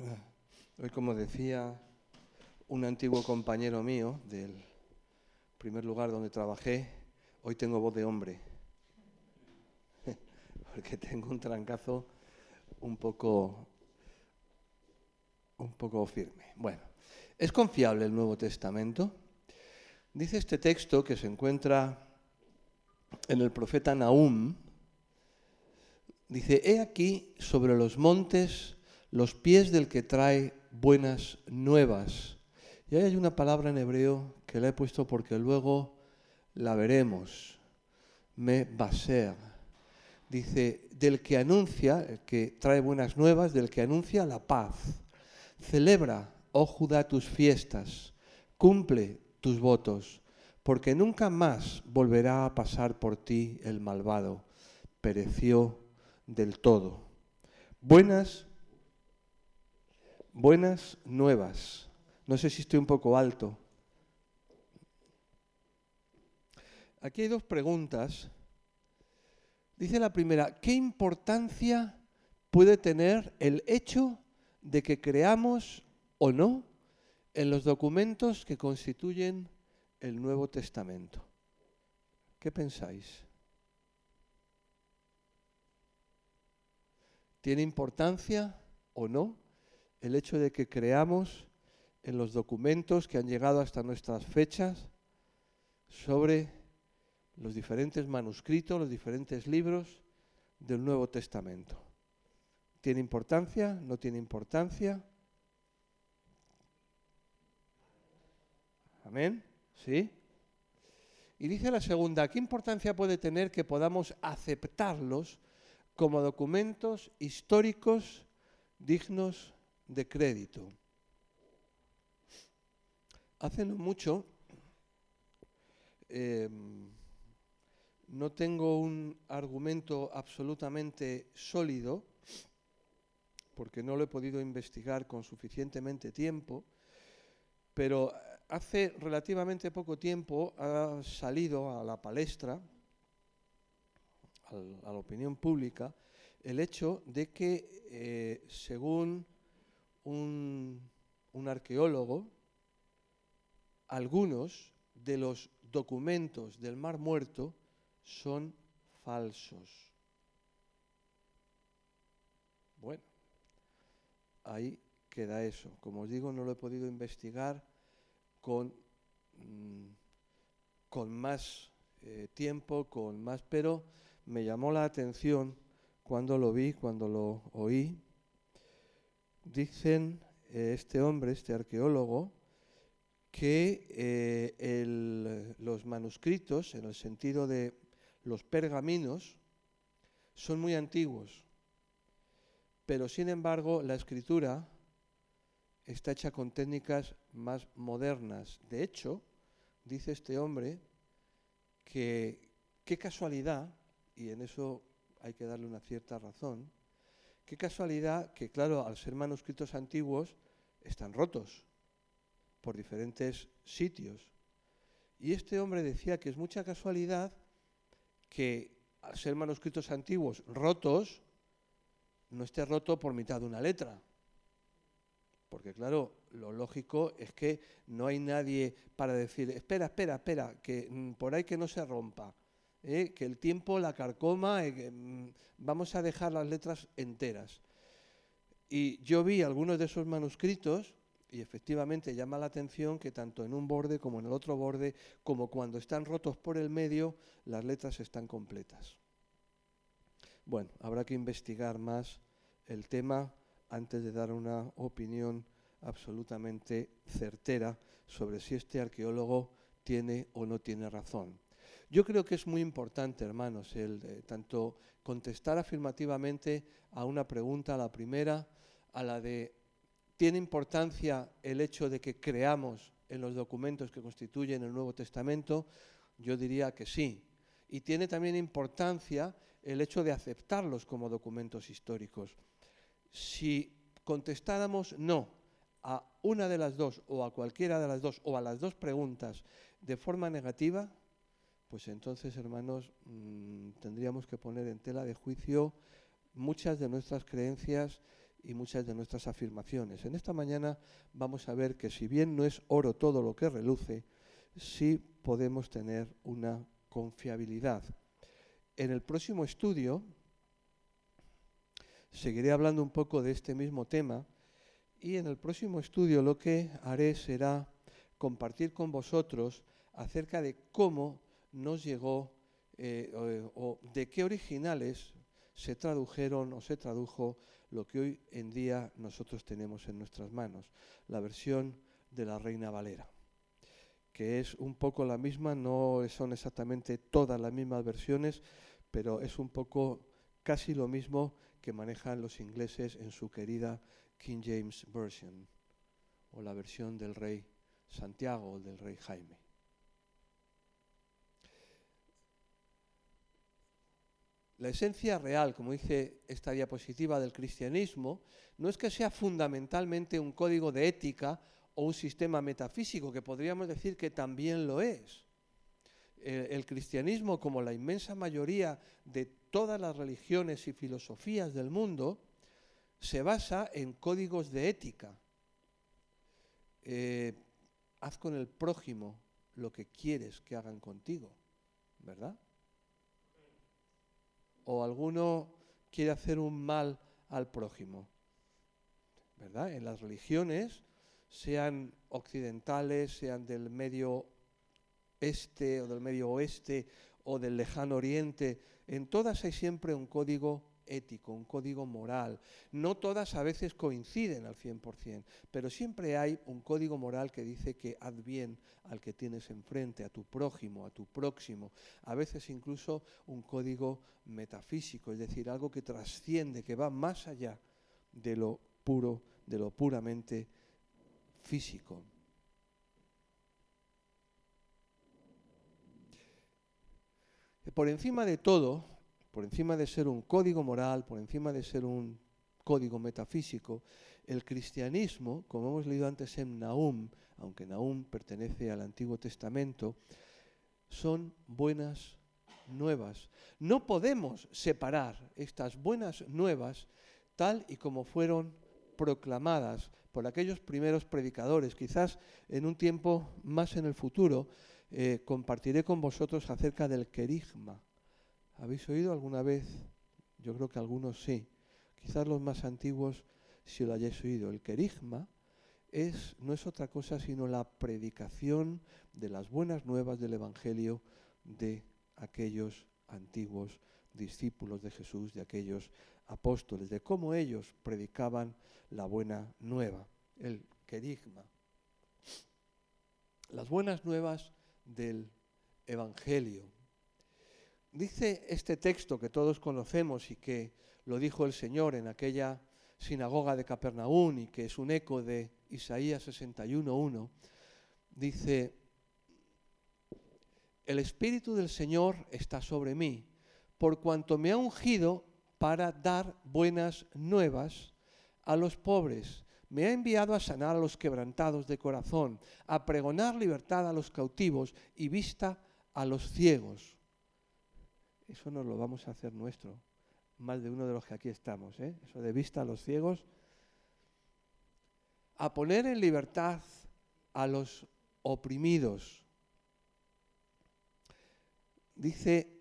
Hoy, como decía un antiguo compañero mío del primer lugar donde trabajé, hoy tengo voz de hombre, porque tengo un trancazo un poco firme. Bueno, ¿es confiable el Nuevo Testamento? Dice este texto que se encuentra en el profeta Nahum. Dice: «He aquí sobre los montes los pies del que trae buenas nuevas». Y ahí hay una palabra en hebreo que la he puesto porque luego la veremos. Me baser. Dice: del que anuncia, el que trae buenas nuevas, del que anuncia la paz. Celebra, oh Judá, tus fiestas, cumple tus votos, porque nunca más volverá a pasar por ti el malvado. Pereció del todo. Buenas nuevas. No sé si estoy un poco alto. Aquí hay dos preguntas. Dice la primera: ¿qué importancia puede tener el hecho de que creamos o no en los documentos que constituyen el Nuevo Testamento? ¿Qué pensáis? ¿Tiene importancia o no el hecho de que creamos en los documentos que han llegado hasta nuestras fechas sobre los diferentes manuscritos, los diferentes libros del Nuevo Testamento? ¿Tiene importancia? ¿No tiene importancia? ¿Amén? ¿Sí? Y dice la segunda: ¿qué importancia puede tener que podamos aceptarlos como documentos históricos dignos de crédito? Hace no mucho, no tengo un argumento absolutamente sólido, porque no lo he podido investigar con suficientemente tiempo, pero hace relativamente poco tiempo ha salido a la palestra, a la opinión pública, el hecho de que, según un arqueólogo, algunos de los documentos del Mar Muerto son falsos. Bueno, ahí queda eso. Como os digo, no lo he podido investigar con más tiempo, pero me llamó la atención cuando lo vi, cuando lo oí. Dicen este hombre, este arqueólogo, que los manuscritos, en el sentido de los pergaminos, son muy antiguos, pero sin embargo la escritura está hecha con técnicas más modernas. De hecho, dice este hombre que qué casualidad, y en eso hay que darle una cierta razón, qué casualidad que, claro, al ser manuscritos antiguos, están rotos por diferentes sitios. Y este hombre decía que es mucha casualidad que, al ser manuscritos antiguos rotos, no esté roto por mitad de una letra. Porque, claro, lo lógico es que no hay nadie para decir: espera, que por ahí que no se rompa, que el tiempo la carcoma, vamos a dejar las letras enteras. Y yo vi algunos de esos manuscritos y efectivamente llama la atención que tanto en un borde como en el otro borde, como cuando están rotos por el medio, las letras están completas. Bueno, habrá que investigar más el tema antes de dar una opinión absolutamente certera sobre si este arqueólogo tiene o no tiene razón. Yo creo que es muy importante, hermanos, tanto contestar afirmativamente a una pregunta, a la primera, a la de ¿tiene importancia el hecho de que creamos en los documentos que constituyen el Nuevo Testamento? Yo diría que sí. Y tiene también importancia el hecho de aceptarlos como documentos históricos. Si contestáramos no a una de las dos, o a cualquiera de las dos, o a las dos preguntas de forma negativa, pues entonces, hermanos, tendríamos que poner en tela de juicio muchas de nuestras creencias y muchas de nuestras afirmaciones. En esta mañana vamos a ver que si bien no es oro todo lo que reluce, sí podemos tener una confiabilidad. En el próximo estudio seguiré hablando un poco de este mismo tema, y en el próximo estudio lo que haré será compartir con vosotros acerca de cómo nos llegó o de qué originales se tradujeron o se tradujo lo que hoy en día nosotros tenemos en nuestras manos, la versión de la Reina Valera, que es un poco la misma, no son exactamente todas las mismas versiones, pero es un poco casi lo mismo que manejan los ingleses en su querida King James Version, o la versión del rey Santiago o del rey Jaime. La esencia real, como dice esta diapositiva, del cristianismo, no es que sea fundamentalmente un código de ética o un sistema metafísico, que podríamos decir que también lo es. El cristianismo, como la inmensa mayoría de todas las religiones y filosofías del mundo, se basa en códigos de ética. Haz con el prójimo lo que quieres que hagan contigo, ¿verdad? O alguno quiere hacer un mal al prójimo, ¿verdad? En las religiones, sean occidentales, sean del Medio Este o del Medio Oeste o del Lejano Oriente, en todas hay siempre un código ético, un código moral. No todas a veces coinciden al 100%, pero siempre hay un código moral que dice que haz bien al que tienes enfrente, a tu prójimo, a tu próximo. A veces incluso un código metafísico, es decir, algo que trasciende, que va más allá de lo puro, de lo puramente físico. Por encima de todo, por encima de ser un código moral, por encima de ser un código metafísico, el cristianismo, como hemos leído antes en Nahum, aunque Nahum pertenece al Antiguo Testamento, son buenas nuevas. No podemos separar estas buenas nuevas tal y como fueron proclamadas por aquellos primeros predicadores. Quizás en un tiempo más en el futuro compartiré con vosotros acerca del querigma. ¿Habéis oído alguna vez? Yo creo que algunos sí. Quizás los más antiguos si lo hayáis oído. El querigma no es otra cosa sino la predicación de las buenas nuevas del Evangelio de aquellos antiguos discípulos de Jesús, de aquellos apóstoles, de cómo ellos predicaban la buena nueva, el querigma. Las buenas nuevas del Evangelio. Dice este texto que todos conocemos y que lo dijo el Señor en aquella sinagoga de Capernaum y que es un eco de Isaías 61:1, dice: el Espíritu del Señor está sobre mí, por cuanto me ha ungido para dar buenas nuevas a los pobres. Me ha enviado a sanar a los quebrantados de corazón, a pregonar libertad a los cautivos y vista a los ciegos. Eso nos lo vamos a hacer nuestro, más de uno de los que aquí estamos, eso de vista a los ciegos. A poner en libertad a los oprimidos. Dice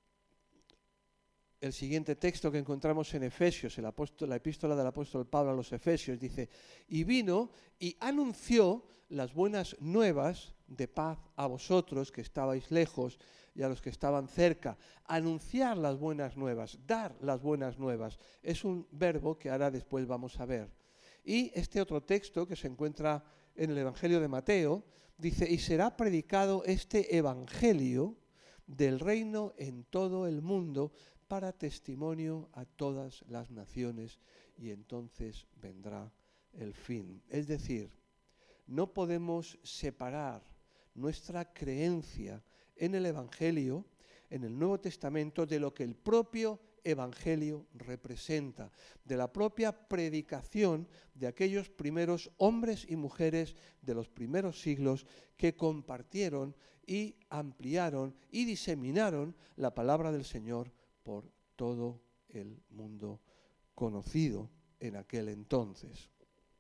el siguiente texto que encontramos en Efesios, la epístola del apóstol Pablo a los Efesios, dice: y vino y anunció las buenas nuevas de paz a vosotros que estabais lejos y a los que estaban cerca. Anunciar las buenas nuevas, dar las buenas nuevas, es un verbo que ahora después vamos a ver. Y este otro texto que se encuentra en el Evangelio de Mateo, dice: y será predicado este Evangelio del reino en todo el mundo para testimonio a todas las naciones, y entonces vendrá el fin. Es decir, no podemos separar nuestra creencia en el Evangelio, en el Nuevo Testamento, de lo que el propio Evangelio representa, de la propia predicación de aquellos primeros hombres y mujeres de los primeros siglos que compartieron y ampliaron y diseminaron la palabra del Señor por todo el mundo conocido. en aquel entonces.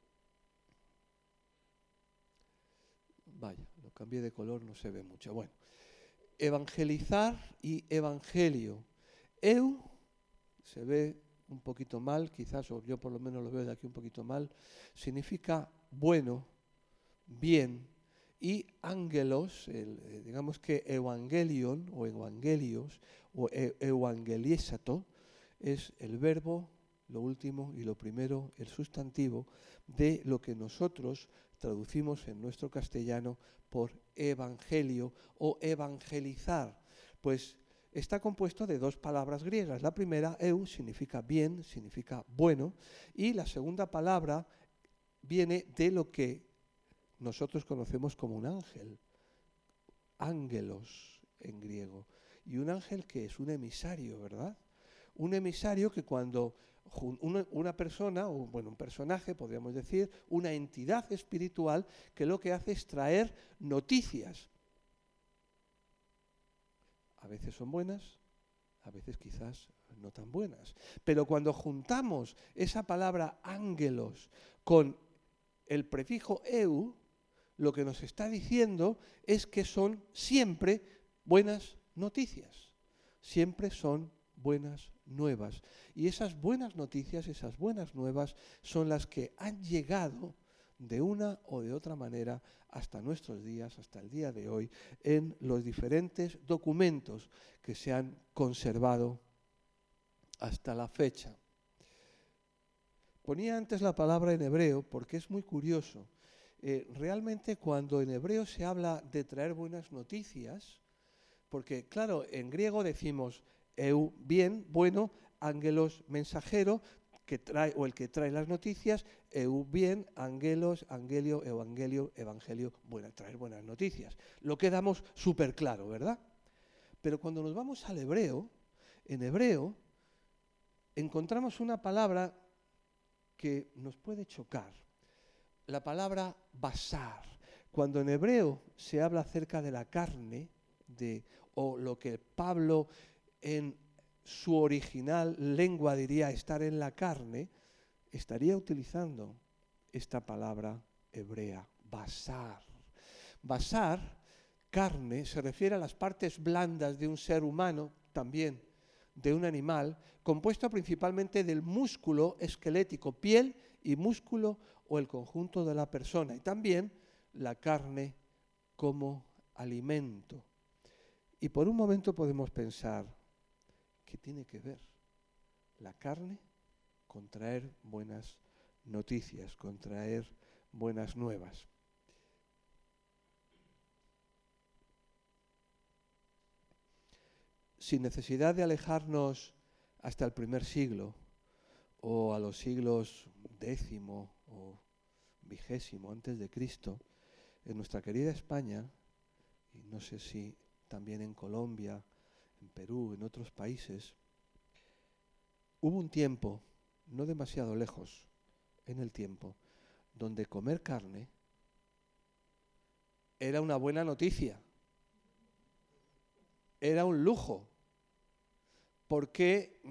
Vaya, lo cambié de color, no se ve mucho. Bueno, evangelizar y evangelio. Eu se ve un poquito mal, quizás, o yo por lo menos lo veo de aquí un poquito mal, significa bueno, bien, y ángelos, digamos que evangelion o evangelios o evangeliesato es el verbo, lo último y lo primero, el sustantivo de lo que nosotros traducimos en nuestro castellano por evangelio o evangelizar. Pues está compuesto de dos palabras griegas. La primera, eu, significa bien, significa bueno, y la segunda palabra viene de lo que nosotros conocemos como un ángel, ángelos en griego. Y un ángel que es un emisario, ¿verdad? Un emisario que cuando una persona, o bueno, un personaje, podríamos decir, una entidad espiritual que lo que hace es traer noticias. A veces son buenas, a veces quizás no tan buenas. Pero cuando juntamos esa palabra ángelos con el prefijo eu, lo que nos está diciendo es que son siempre buenas noticias. Siempre son buenas nuevas. Y esas buenas noticias, esas buenas nuevas, son las que han llegado de una o de otra manera hasta nuestros días, hasta el día de hoy, en los diferentes documentos que se han conservado hasta la fecha. Ponía antes la palabra en hebreo porque es muy curioso. Realmente cuando en hebreo se habla de traer buenas noticias, porque claro, en griego decimos eu, bien, bueno, ángelos, mensajero, que trae, o el que trae las noticias, eu, bien, ángelos, angelio, evangelio, bueno, traer buenas noticias. Lo quedamos súper claro, ¿verdad? Pero cuando nos vamos al hebreo, en hebreo encontramos una palabra que nos puede chocar. La palabra basar. Cuando en hebreo se habla acerca de la carne, o lo que Pablo en su original lengua diría estar en la carne, estaría utilizando esta palabra hebrea, basar. Basar, carne, se refiere a las partes blandas de un ser humano, también de un animal, compuesto principalmente del músculo esquelético, piel y músculo o el conjunto de la persona, y también la carne como alimento. Y por un momento podemos pensar, ¿qué tiene que ver la carne con traer buenas noticias, con traer buenas nuevas? Sin necesidad de alejarnos hasta el primer siglo o a los siglos X o XX antes de Cristo, en nuestra querida España, y no sé si también en Colombia, en Perú, en otros países, hubo un tiempo, no demasiado lejos en el tiempo, donde comer carne era una buena noticia, era un lujo, porque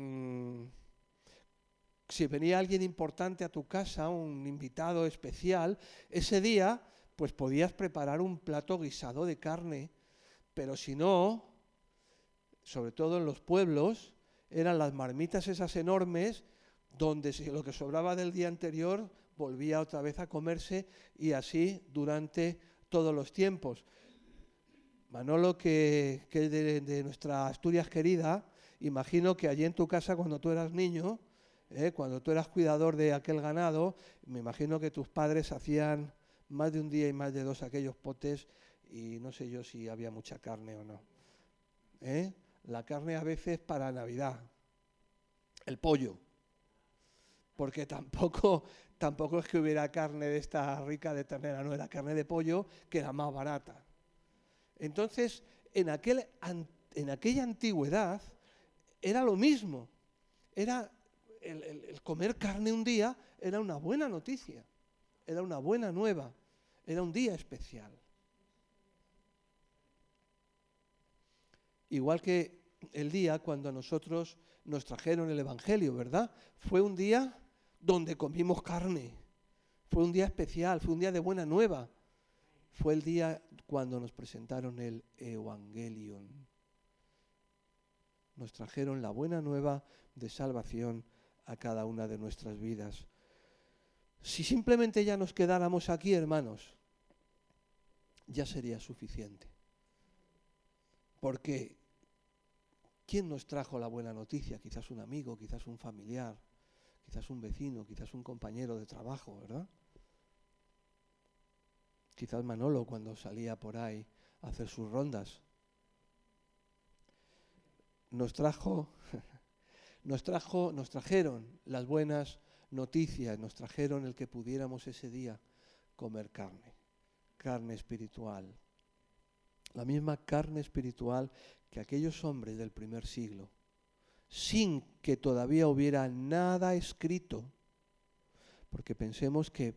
si venía alguien importante a tu casa, un invitado especial, ese día pues podías preparar un plato guisado de carne, pero si no, sobre todo en los pueblos, eran las marmitas esas enormes donde lo que sobraba del día anterior volvía otra vez a comerse, y así durante todos los tiempos. Manolo, que es de nuestra Asturias querida, imagino que allí en tu casa cuando tú eras niño, cuando tú eras cuidador de aquel ganado, me imagino que tus padres hacían más de un día y más de dos aquellos potes, y no sé yo si había mucha carne o no. La carne a veces para Navidad, el pollo, porque tampoco es que hubiera carne de esta rica de ternera, no, era carne de pollo que era más barata. Entonces, en aquella antigüedad era lo mismo, era el comer carne un día era una buena noticia, era una buena nueva, era un día especial. Igual que el día cuando a nosotros nos trajeron el Evangelio, ¿verdad? Fue un día donde comimos carne. Fue un día especial, fue un día de buena nueva. Fue el día cuando nos presentaron el Evangelion. Nos trajeron la buena nueva de salvación a cada una de nuestras vidas. Si simplemente ya nos quedáramos aquí, hermanos, ya sería suficiente. Porque ¿quién nos trajo la buena noticia? Quizás un amigo, quizás un familiar, quizás un vecino, quizás un compañero de trabajo, ¿verdad? Quizás Manolo cuando salía por ahí a hacer sus rondas. Nos trajeron las buenas noticias, nos trajeron el que pudiéramos ese día comer carne espiritual. La misma carne espiritual que aquellos hombres del primer siglo, sin que todavía hubiera nada escrito, porque pensemos que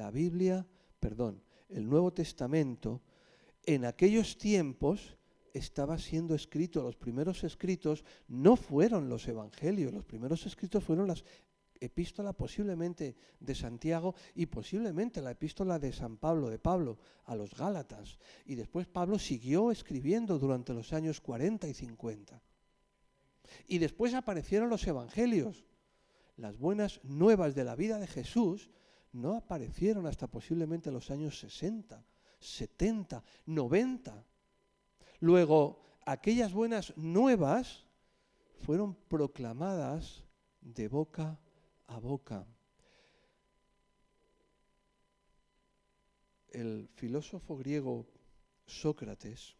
el Nuevo Testamento en aquellos tiempos estaba siendo escrito. Los primeros escritos no fueron los evangelios, los primeros escritos fueron las epístolas posiblemente de Santiago y posiblemente la epístola de San Pablo, de Pablo a los Gálatas. Y después Pablo siguió escribiendo durante los años 40 y 50. Y después aparecieron los evangelios. Las buenas nuevas de la vida de Jesús no aparecieron hasta posiblemente los años 60, 70, 90. Luego, aquellas buenas nuevas fueron proclamadas de boca a boca. El filósofo griego Sócrates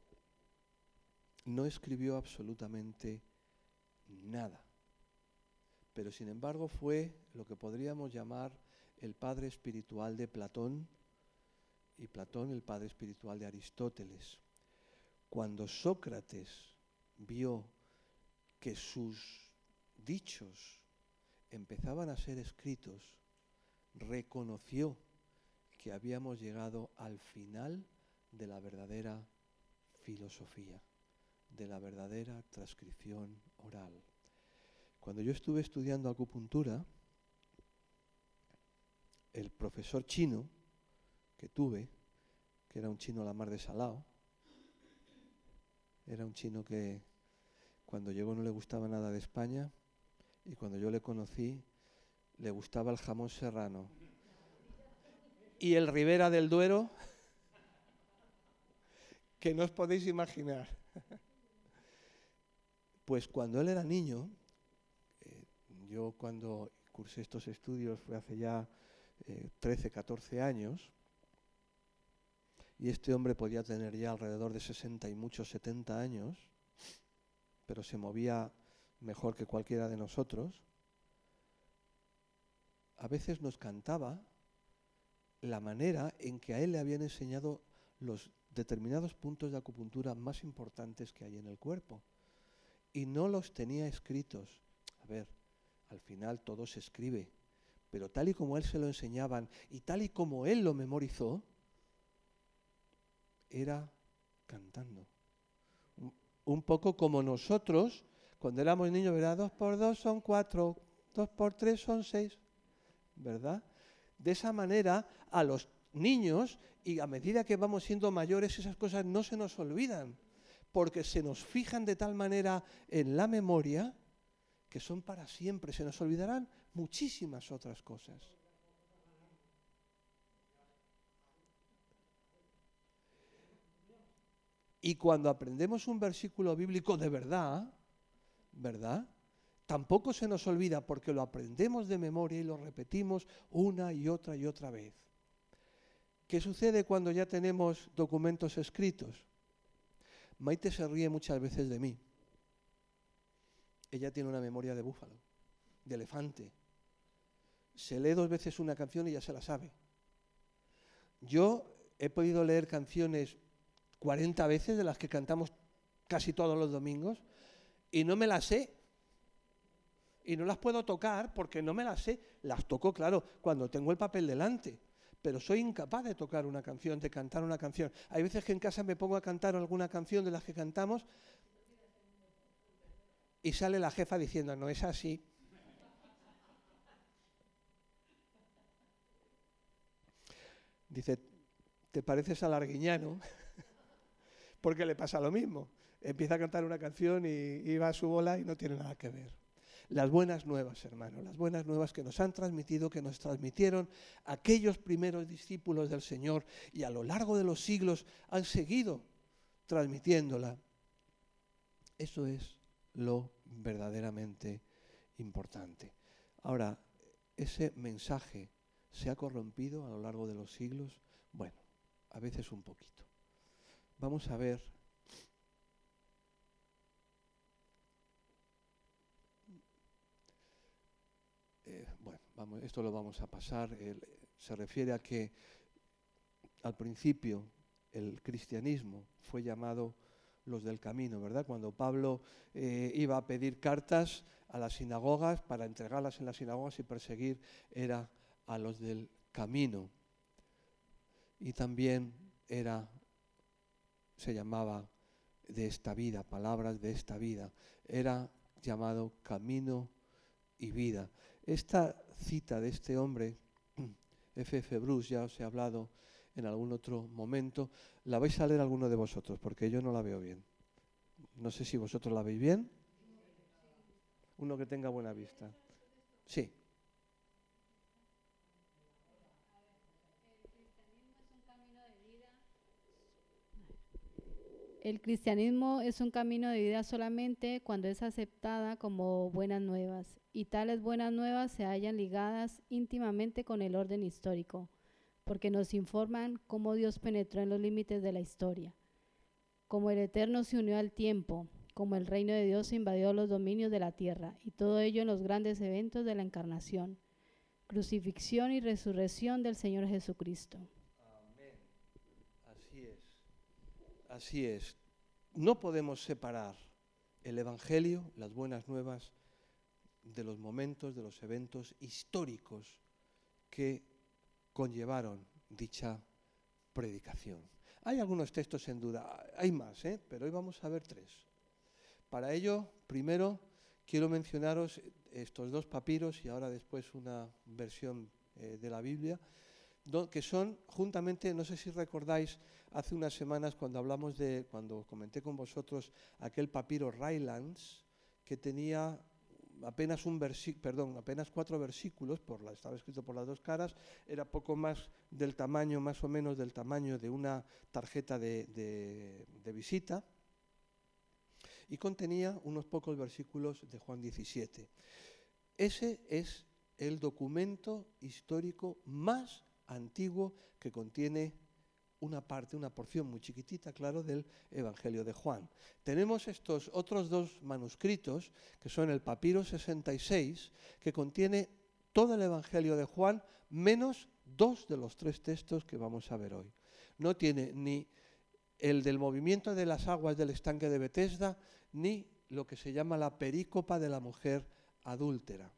no escribió absolutamente nada, pero sin embargo fue lo que podríamos llamar el padre espiritual de Platón y Platón el padre espiritual de Aristóteles. Cuando Sócrates vio que sus dichos empezaban a ser escritos, reconoció que habíamos llegado al final de la verdadera filosofía, de la verdadera transcripción oral. Cuando yo estuve estudiando acupuntura, el profesor chino que tuve, que era un chino a la mar de salao, era un chino que cuando llegó no le gustaba nada de España y cuando yo le conocí le gustaba el jamón serrano. Y el Ribera del Duero, que no os podéis imaginar. Pues cuando él era niño, yo cuando cursé estos estudios fue hace ya 13, 14 años, y este hombre podía tener ya alrededor de 60 y muchos 70 años, pero se movía mejor que cualquiera de nosotros. A veces nos cantaba la manera en que a él le habían enseñado los determinados puntos de acupuntura más importantes que hay en el cuerpo. Y no los tenía escritos. A ver, al final todo se escribe, pero tal y como él se lo enseñaban y tal y como él lo memorizó, era cantando. Un poco como nosotros, cuando éramos niños, ¿verdad? 2 por 2 son 4, 2 por 3 son 6, ¿verdad? De esa manera, a los niños, y a medida que vamos siendo mayores, esas cosas no se nos olvidan, porque se nos fijan de tal manera en la memoria que son para siempre. Se nos olvidarán muchísimas otras cosas. Y cuando aprendemos un versículo bíblico de verdad, tampoco se nos olvida porque lo aprendemos de memoria y lo repetimos una y otra vez. ¿Qué sucede cuando ya tenemos documentos escritos? Maite se ríe muchas veces de mí. Ella tiene una memoria de búfalo, de elefante. Se lee 2 veces una canción y ya se la sabe. Yo he podido leer canciones 40 veces, de las que cantamos casi todos los domingos, y no me las sé. Y no las puedo tocar porque no me las sé. Las toco, claro, cuando tengo el papel delante. Pero soy incapaz de tocar una canción, de cantar una canción. Hay veces que en casa me pongo a cantar alguna canción de las que cantamos y sale la jefa diciendo, no es así. Dice, ¿te pareces al Arguiñano? Porque le pasa lo mismo. Empieza a cantar una canción y va a su bola y no tiene nada que ver. Las buenas nuevas, hermano, las buenas nuevas que nos han transmitido, que nos transmitieron aquellos primeros discípulos del Señor y a lo largo de los siglos han seguido transmitiéndola. Eso es lo verdaderamente importante. Ahora, ¿ese mensaje se ha corrompido a lo largo de los siglos? Bueno, a veces un poquito. Vamos a ver esto lo vamos a pasar. Se refiere a que al principio el cristianismo fue llamado los del camino, ¿verdad? Cuando Pablo iba a pedir cartas a las sinagogas para entregarlas en las sinagogas y perseguir, era a los del camino. Y también se llamaba de esta vida, palabras de esta vida. Era llamado camino y vida. Esta cita de este hombre, F.F. Bruce, ya os he hablado en algún otro momento, la vais a leer alguno de vosotros, porque yo no la veo bien. No sé si vosotros la veis bien. Uno que tenga buena vista. Sí. El cristianismo es un camino de vida solamente cuando es aceptada como buenas nuevas, y tales buenas nuevas se hallan ligadas íntimamente con el orden histórico, porque nos informan cómo Dios penetró en los límites de la historia, cómo el Eterno se unió al tiempo, cómo el reino de Dios invadió los dominios de la tierra, y todo ello en los grandes eventos de la encarnación, crucifixión y resurrección del Señor Jesucristo. Amén. Así es. Así es. No podemos separar el Evangelio, las buenas nuevas, de los momentos, de los eventos históricos que conllevaron dicha predicación. Hay algunos textos en duda, hay más, pero hoy vamos a ver 3. Para ello, primero, quiero mencionaros estos 2 papiros y ahora después una versión de la Biblia, que son juntamente, no sé si recordáis, hace unas semanas cuando comenté con vosotros aquel papiro Rylands, que tenía apenas 4 versículos, estaba escrito por las 2 caras, era poco más del tamaño, más o menos del tamaño de una tarjeta de visita, y contenía unos pocos versículos de Juan 17. Ese es el documento histórico más antiguo que contiene una porción muy chiquitita, claro, del Evangelio de Juan. Tenemos estos otros 2 manuscritos, que son el papiro 66, que contiene todo el Evangelio de Juan, menos 2 de los 3 textos que vamos a ver hoy. No tiene ni el del movimiento de las aguas del estanque de Betesda, ni lo que se llama la perícopa de la mujer adúltera.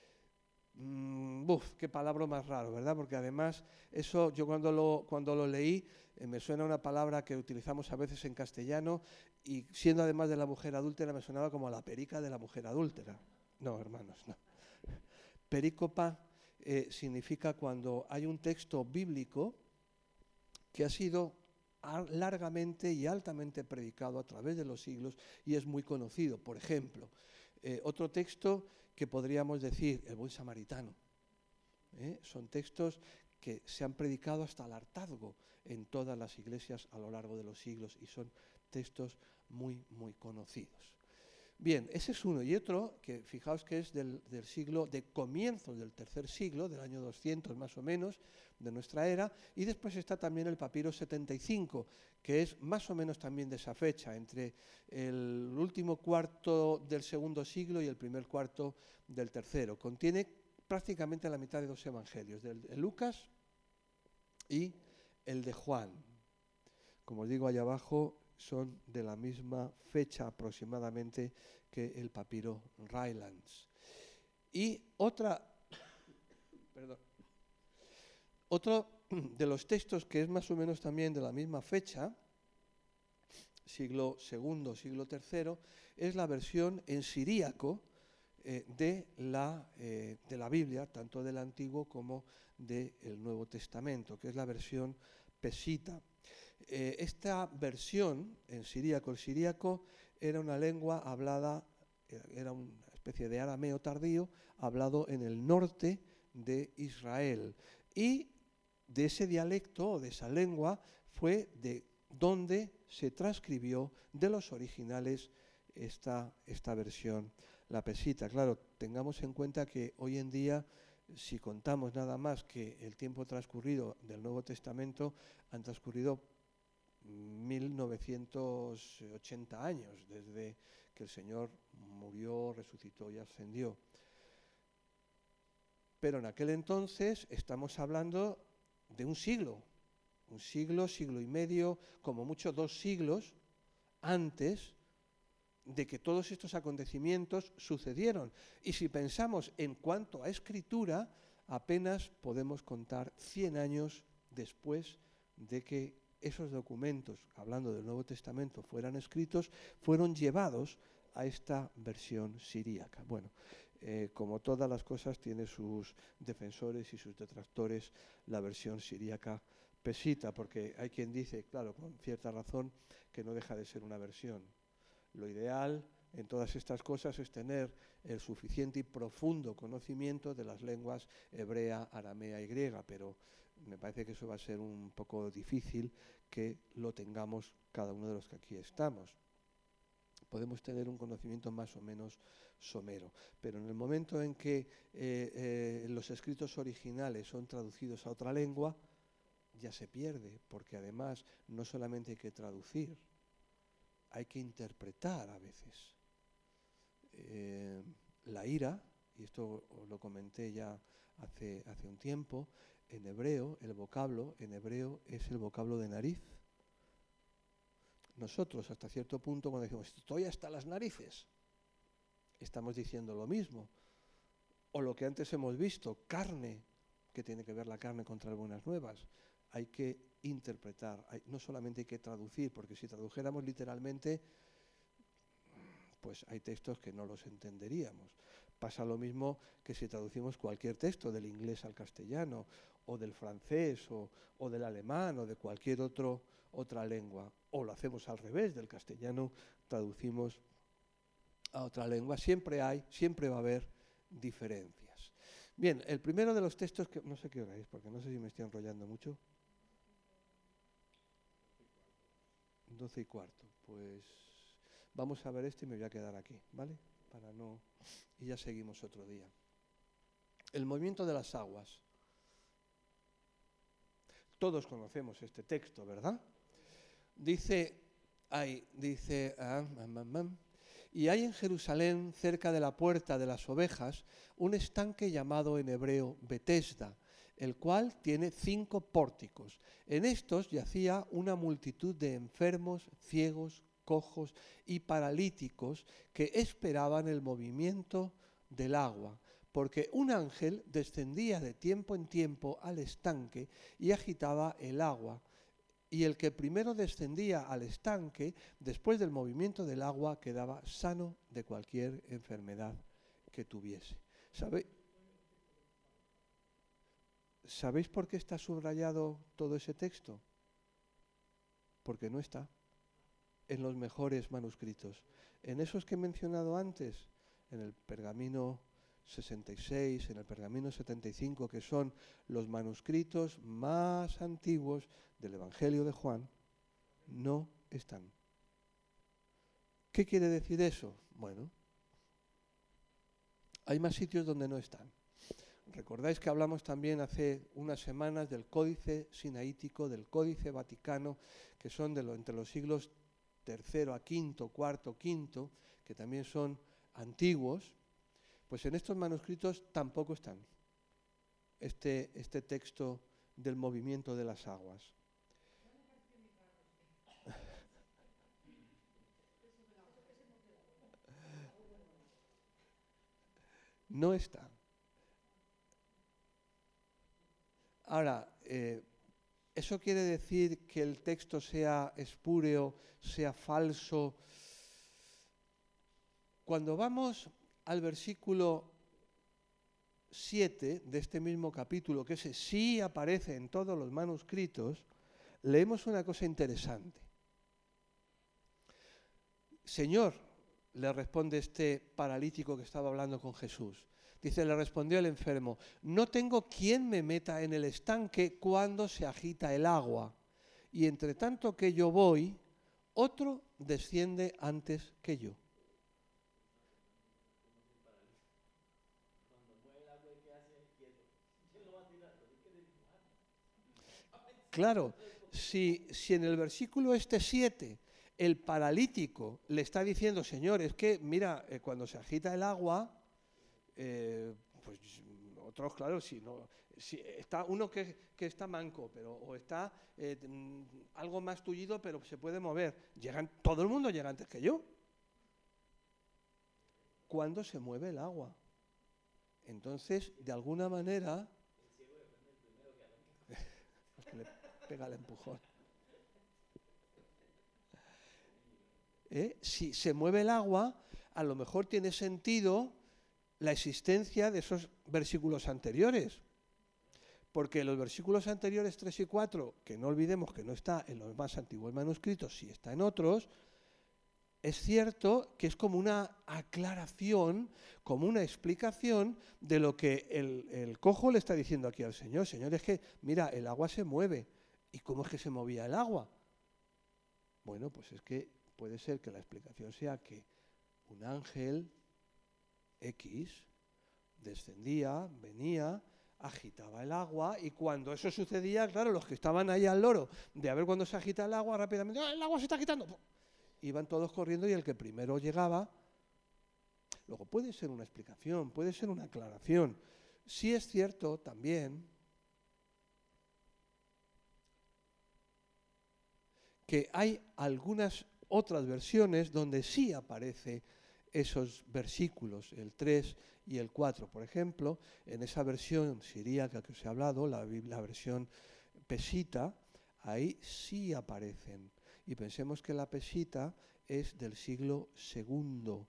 Qué palabra más raro, ¿verdad? Porque además eso yo cuando lo leí me suena una palabra que utilizamos a veces en castellano y siendo además de la mujer adúltera me sonaba como la perica de la mujer adúltera. No, hermanos, no. Perícopa significa cuando hay un texto bíblico que ha sido largamente y altamente predicado a través de los siglos y es muy conocido. Por ejemplo, otro texto que podríamos decir, el buen samaritano. Son textos que se han predicado hasta el hartazgo en todas las iglesias a lo largo de los siglos y son textos muy, muy conocidos. Bien, ese es uno. Y otro, que fijaos que es del siglo, de comienzos del 3er siglo, del año 200 más o menos, de nuestra era, y después está también el papiro 75, que es más o menos también de esa fecha, entre el último cuarto del 2.º siglo y el primer cuarto del 3.º. Contiene prácticamente la mitad de 2 evangelios, el de Lucas y el de Juan. Como os digo, allá abajo son de la misma fecha aproximadamente que el papiro Rylands. Y otro de los textos que es más o menos también de la misma fecha, siglo II, siglo III, es la versión en siríaco de la Biblia, tanto del Antiguo como del Nuevo Testamento, que es la versión pesita. Esta versión en siríaco, el siríaco era una lengua hablada, era una especie de arameo tardío, hablado en el norte de Israel. Y de ese dialecto o de esa lengua fue de donde se transcribió de los originales esta versión, la pesita. Claro, tengamos en cuenta que hoy en día, si contamos nada más que el tiempo transcurrido del Nuevo Testamento, han transcurrido 1980 años desde que el Señor murió, resucitó y ascendió. Pero en aquel entonces estamos hablando de un siglo, siglo y medio, como mucho 2 siglos antes de que todos estos acontecimientos sucedieron. Y si pensamos en cuanto a escritura, apenas podemos contar 100 años después de que esos documentos, hablando del Nuevo Testamento, fueran escritos, fueron llevados a esta versión siríaca. Bueno, como todas las cosas, tiene sus defensores y sus detractores la versión siríaca pesita, porque hay quien dice, claro, con cierta razón, que no deja de ser una versión. Lo ideal en todas estas cosas es tener el suficiente y profundo conocimiento de las lenguas hebrea, aramea y griega, pero me parece que eso va a ser un poco difícil que lo tengamos cada uno de los que aquí estamos. Podemos tener un conocimiento más o menos somero, pero en el momento en que los escritos originales son traducidos a otra lengua, ya se pierde, porque además no solamente hay que traducir, hay que interpretar a veces. La ira, y esto lo comenté ya hace un tiempo, en hebreo, el vocablo en hebreo es el vocablo de nariz. Nosotros, hasta cierto punto, cuando decimos estoy hasta las narices, estamos diciendo lo mismo. O lo que antes hemos visto, carne, que tiene que ver la carne con traer buenas nuevas. Hay que interpretar, no solamente hay que traducir, porque si tradujéramos literalmente, pues hay textos que no los entenderíamos. Pasa lo mismo que si traducimos cualquier texto del inglés al castellano, o del francés, o del alemán, o de cualquier otra lengua. O lo hacemos al revés, del castellano traducimos a otra lengua. Siempre va a haber diferencias. Bien, el primero de los textos, que no sé qué hora es, porque no sé si me estoy enrollando mucho. 12:15. Pues vamos a ver este y me voy a quedar aquí, ¿vale? Y ya seguimos otro día. El movimiento de las aguas. Todos conocemos este texto, ¿verdad? Dice, y hay en Jerusalén, cerca de la puerta de las ovejas, un estanque llamado en hebreo Betesda, el cual tiene 5 pórticos. En estos yacía una multitud de enfermos, ciegos, cojos y paralíticos que esperaban el movimiento del agua, porque un ángel descendía de tiempo en tiempo al estanque y agitaba el agua. Y el que primero descendía al estanque, después del movimiento del agua, quedaba sano de cualquier enfermedad que tuviese. ¿Sabéis por qué está subrayado todo ese texto? Porque no está en los mejores manuscritos. En esos que he mencionado antes, en el pergamino 66, en el pergamino 75, que son los manuscritos más antiguos del Evangelio de Juan, no están. ¿Qué quiere decir eso? Bueno, hay más sitios donde no están. Recordáis que hablamos también hace unas semanas del Códice Sinaítico, del Códice Vaticano, que son entre los siglos III a V, IV, V, que también son antiguos. Pues en estos manuscritos tampoco están este texto del movimiento de las aguas. No está. Ahora, ¿eso quiere decir que el texto sea espúreo, sea falso? Cuando vamos al versículo 7 de este mismo capítulo, que ese sí aparece en todos los manuscritos, leemos una cosa interesante. Señor, le responde este paralítico que estaba hablando con Jesús. Dice, le respondió el enfermo, no tengo quien me meta en el estanque cuando se agita el agua. Y entre tanto que yo voy, otro desciende antes que yo. Claro, si en el versículo 7 el paralítico le está diciendo, Señor, es que mira, cuando se agita el agua, pues otros, claro, si está uno que está manco, o está algo más tullido, pero se puede mover, todo el mundo llega antes que yo. Cuando se mueve el agua. Entonces, de alguna manera, es que le pega el empujón. Si se mueve el agua, a lo mejor tiene sentido la existencia de esos versículos anteriores. Porque los versículos anteriores 3 y 4, que no olvidemos que no está en los más antiguos manuscritos, sí está en otros, es cierto que es como una aclaración, como una explicación de lo que el cojo le está diciendo aquí al Señor. Señor, es que, mira, el agua se mueve. ¿Y cómo es que se movía el agua? Bueno, pues es que puede ser que la explicación sea que un ángel X descendía, venía, agitaba el agua, y cuando eso sucedía, claro, los que estaban ahí al loro de a ver cuándo se agita el agua, rápidamente, ¡ah, el agua se está agitando! Iban todos corriendo y el que primero llegaba. Luego puede ser una explicación, puede ser una aclaración. Sí es cierto también que hay algunas otras versiones donde sí aparece esos versículos, el 3 y el 4. Por ejemplo, en esa versión siríaca que os he hablado, la versión pesita, ahí sí aparecen. Y pensemos que la pesita es del siglo II,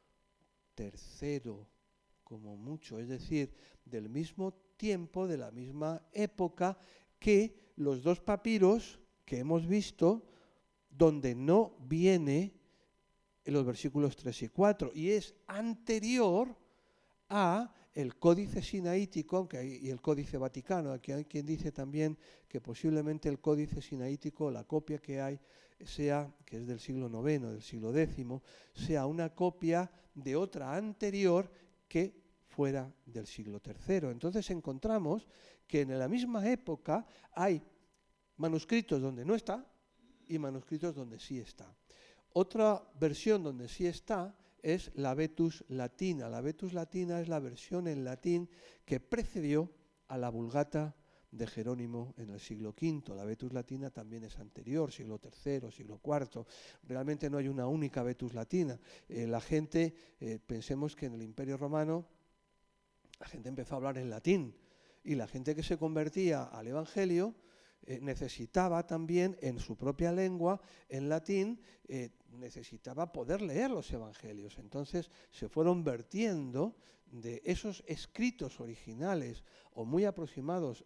tercero, como mucho, es decir, del mismo tiempo, de la misma época que los dos papiros que hemos visto, donde no viene en los versículos 3 y 4, y es anterior a el códice sinaítico y el códice vaticano. Aquí hay quien dice también que posiblemente el códice sinaítico, la copia que hay, sea, que es del siglo IX, del siglo X, sea una copia de otra anterior que fuera del siglo III. Entonces encontramos que en la misma época hay manuscritos donde no está y manuscritos donde sí está. Otra versión donde sí está es la Vetus Latina. La Vetus Latina es la versión en latín que precedió a la Vulgata de Jerónimo en el siglo V. La Vetus Latina también es anterior, siglo III, siglo IV. Realmente no hay una única Vetus Latina. La gente, pensemos que en el Imperio Romano, la gente empezó a hablar en latín, y la gente que se convertía al Evangelio necesitaba también en su propia lengua, en latín, necesitaba poder leer los evangelios. Entonces se fueron vertiendo de esos escritos originales o muy aproximados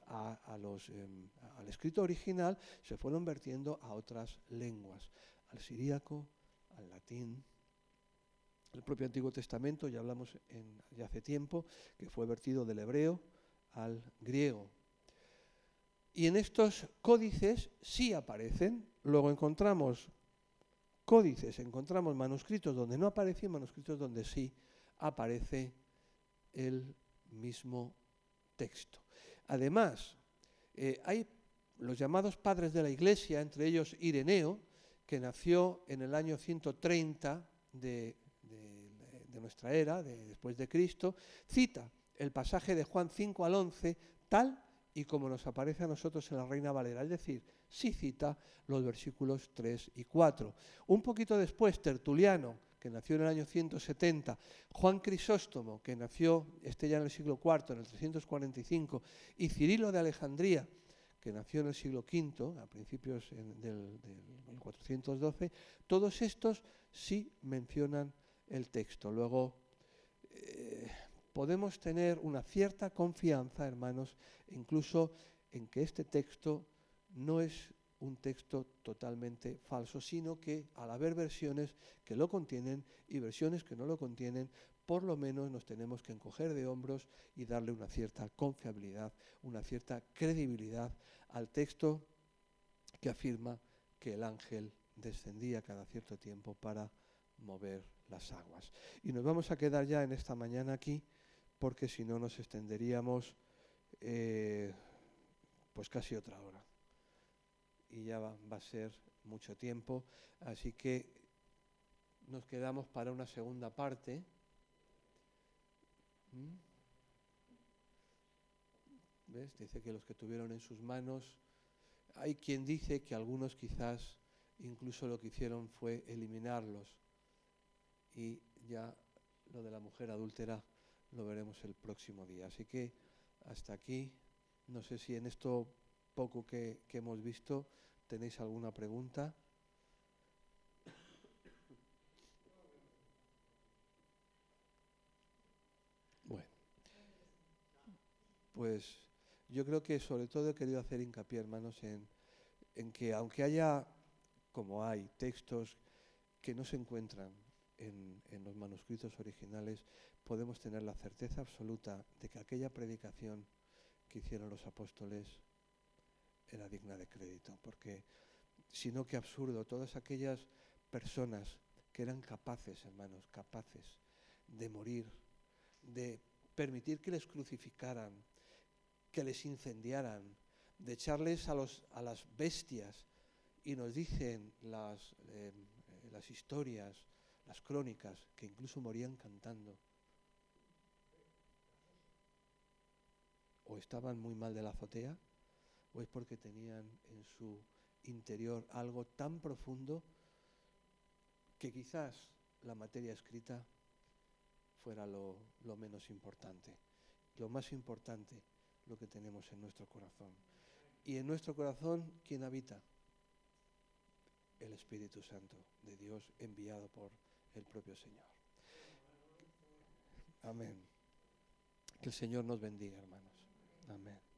al escrito original, se fueron vertiendo a otras lenguas, al siríaco, al latín. El propio Antiguo Testamento, ya hablamos ya hace tiempo, que fue vertido del hebreo al griego. Y en estos códices sí aparecen. Luego encontramos códices, encontramos manuscritos donde no aparece y manuscritos donde sí aparece el mismo texto. Además, hay los llamados padres de la Iglesia, entre ellos Ireneo, que nació en el año 130 de nuestra era, después de Cristo, cita el pasaje de Juan 5 al 11, tal y como nos aparece a nosotros en la Reina Valera, es decir, sí cita los versículos 3 y 4. Un poquito después, Tertuliano, que nació en el año 170, Juan Crisóstomo, que nació ya en el siglo IV, en el 345, y Cirilo de Alejandría, que nació en el siglo V, a principios del 412, todos estos sí mencionan el texto. Luego, podemos tener una cierta confianza, hermanos, incluso en que este texto no es un texto totalmente falso, sino que al haber versiones que lo contienen y versiones que no lo contienen, por lo menos nos tenemos que encoger de hombros y darle una cierta confiabilidad, una cierta credibilidad al texto que afirma que el ángel descendía cada cierto tiempo para mover las aguas. Y nos vamos a quedar ya en esta mañana aquí, porque si no nos extenderíamos pues casi otra hora. Y ya va a ser mucho tiempo, así que nos quedamos para una segunda parte. ¿Ves? Dice que los que tuvieron en sus manos, hay quien dice que algunos quizás incluso lo que hicieron fue eliminarlos, y ya lo de la mujer adúltera lo veremos el próximo día. Así que hasta aquí, no sé si en esto poco que hemos visto tenéis alguna pregunta. Bueno, pues yo creo que sobre todo he querido hacer hincapié, hermanos, en que aunque haya, como hay, textos que no se encuentran en los manuscritos originales, podemos tener la certeza absoluta de que aquella predicación que hicieron los apóstoles era digna de crédito, porque si no, qué absurdo, todas aquellas personas que eran capaces, hermanos, capaces de morir, de permitir que les crucificaran, que les incendiaran, de echarles a las bestias, y nos dicen las historias, las crónicas, que incluso morían cantando. O estaban muy mal de la azotea, o es porque tenían en su interior algo tan profundo que quizás la materia escrita fuera lo menos importante. Lo más importante, lo que tenemos en nuestro corazón. Y en nuestro corazón, ¿quién habita? El Espíritu Santo de Dios, enviado por el propio Señor. Amén. Que el Señor nos bendiga, hermanos. Amén.